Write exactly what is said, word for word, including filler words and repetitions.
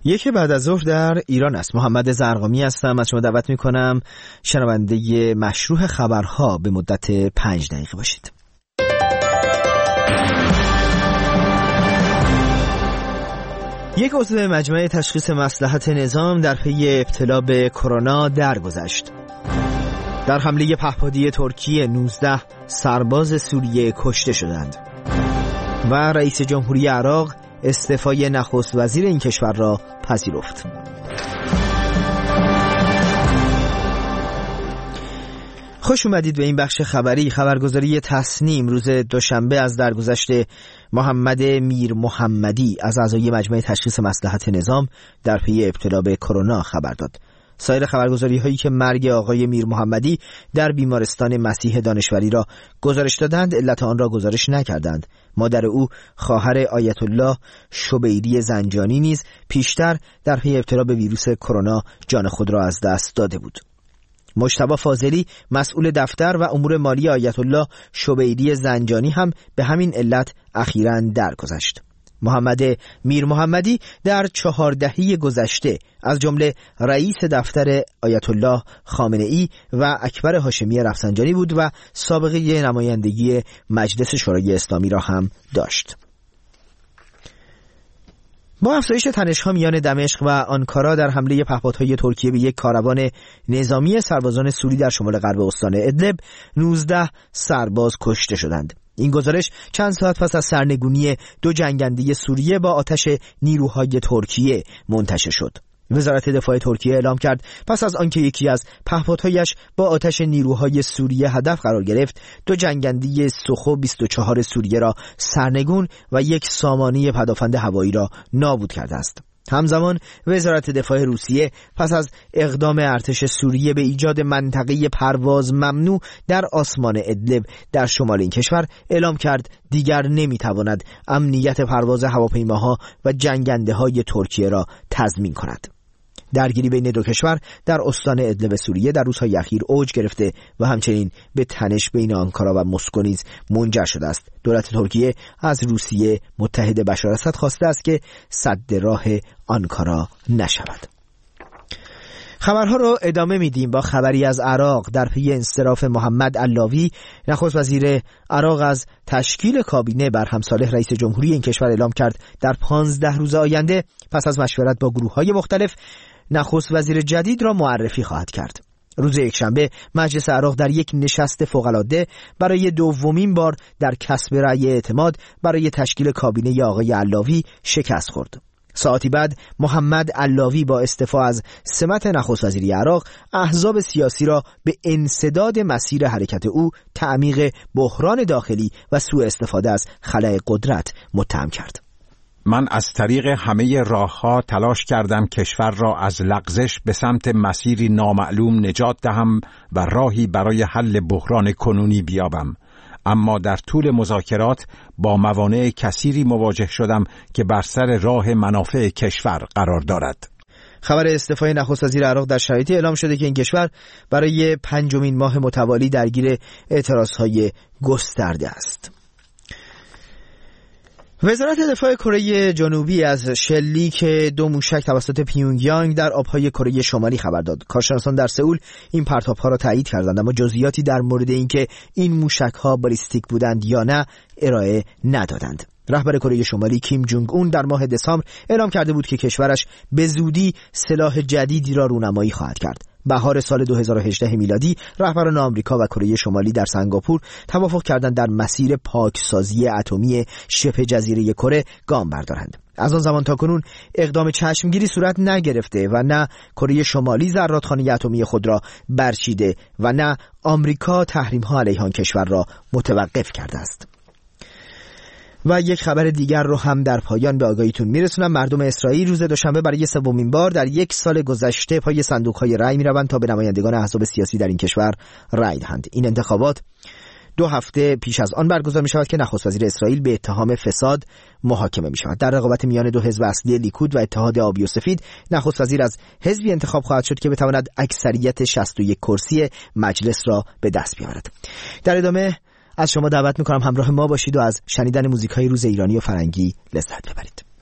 یک بعد از ظهر در ایران است. محمد زرقامی هستم. از شما دعوت میکنم شنونده مشروح خبرها به مدت پنج دقیقه باشید. یک عضو مجمع تشخیص مصلحت نظام در پی ابتلا به کرونا درگذشت. در حمله پهپادی ترکیه نوزده سرباز سوریه کشته شدند و رئیس جمهوری عراق استعفای نخست وزیر این کشور را پذیرفت. خوش اومدید به این بخش خبری. خبرگزاری تصنیم روز دوشنبه از درگذشت محمد میر محمدی از اعضای مجمع تشخیص مصلحت نظام در پی ابتلا به کرونا خبر داد. سایر خبرگزاری هایی که مرگ آقای میر محمدی در بیمارستان مسیح دانشوری را گزارش دادند علت آن را گزارش نکردند. مادر او خواهر آیت الله شبیری زنجانی نیز پیشتر در پی ابتلا به ویروس کرونا جان خود را از دست داده بود. مجتبی فاضلی مسئول دفتر و امور مالی آیت الله شبیری زنجانی هم به همین علت اخیراً درگذشت. محمد میر محمدی در چهار دهه گذشته از جمله رئیس دفتر آیت الله خامنه ای و اکبر هاشمی رفسنجانی بود و سابقه نمایندگی مجلس شورای اسلامی را هم داشت. با افزایش تنش‌ها میان دمشق و آنکارا در حمله پهپادهای ترکیه به یک کاروان نظامی سربازان سوری در شمال غرب استان ادلب نوزده سرباز کشته شدند. این گزارش چند ساعت پس از سرنگونی دو جنگنده سوریه با آتش نیروهای ترکیه منتشر شد. وزارت دفاع ترکیه اعلام کرد پس از آنکه یکی از پهپادهایش با آتش نیروهای سوریه هدف قرار گرفت، دو جنگنده سوخو بیست و چهار سوریه را سرنگون و یک سامانه پدافند هوایی را نابود کرده است. همزمان وزارت دفاع روسیه پس از اقدام ارتش سوریه به ایجاد منطقه پرواز ممنوع در آسمان ادلب در شمال این کشور اعلام کرد دیگر نمیتواند امنیت پرواز هواپیماها و جنگنده های ترکیه را تضمین کند. درگیری بین دو کشور در استان ادلب سوریه در روزهای اخیر اوج گرفته و همچنین به تنش بین آنکارا و مسکو نیز منجر شده است. دولت ترکیه از روسیه متحد بشار اسد خواسته است که سد راه آنکارا نشود. خبرها رو ادامه میدیم با خبری از عراق. در پی انصراف محمد علاوی نخست وزیر عراق از تشکیل کابینه بر همصالح رئیس جمهوری این کشور اعلام کرد در پانزده روز آینده پس از مشورت با گروه‌های مختلف نخست وزیر جدید را معرفی خواهد کرد. روز یکشنبه مجلس عراق در یک نشست فوق‌العاده برای دومین بار در کسب رأی اعتماد برای تشکیل کابینه آقای علاوی شکست خورد. ساعتی بعد محمد علاوی با استعفا از سمت نخست وزیری عراق احزاب سیاسی را به انسداد مسیر حرکت او، تعمیق بحران داخلی و سوء استفاده از خلأ قدرت متهم کرد. من از طریق همه راه‌ها تلاش کردم کشور را از لغزش به سمت مسیری نامعلوم نجات دهم و راهی برای حل بحران کنونی بیابم، اما در طول مذاکرات با موانع کثیری مواجه شدم که بر سر راه منافع کشور قرار دارد. خبر استعفای نخست وزیر عراق در شرایطی اعلام شده که این کشور برای پنجمین ماه متوالی درگیر اعتراضهای گسترده است. وزارت دفاع کره جنوبی از شلیک دو موشک توسط پیونگیانگ در آبهای کره شمالی خبر داد. کارشناسان در سئول این پرتاب‌ها را تایید کردند، اما جزئیاتی در مورد اینکه این موشک‌ها بالیستیک بودند یا نه ارائه ندادند. رهبر کره شمالی کیم جونگ اون در ماه دسامبر اعلام کرده بود که کشورش به زودی سلاح جدیدی را رونمایی خواهد کرد. بهار سال دو هزار و هجده میلادی رهبران آمریکا و کره شمالی در سنگاپور توافق کردند در مسیر پاکسازی اتمی شبه جزیره کره گام بردارند. از آن زمان تا کنون اقدام چشمگیری صورت نگرفته و نه کره شمالی زرادخانه اتمی خود را برچیده و نه آمریکا تحریم‌ها علیه آن کشور را متوقف کرده است. و یک خبر دیگر رو هم در پایان به آگاهیتون میرسونم. مردم اسرائیل روز دوشنبه برای سومین بار در یک سال گذشته پای صندوق‌های رأی میروند تا به نمایندگان احزاب سیاسی در این کشور رأی دهند. این انتخابات دو هفته پیش از آن برگزار می شود که نخست وزیر اسرائیل به اتهام فساد محاکمه می شود. در رقابت میان دو حزب اصلی لیکود و اتحاد آبی و سفید، نخست وزیر از حزبی انتخاب خواهد شد که بتواند اکثریت شصت و یک کرسی مجلس را به دست بیاورد. در ادامه از شما دعوت میکنم همراه ما باشید و از شنیدن موزیک های روز ایرانی و فرنگی لذت ببرید.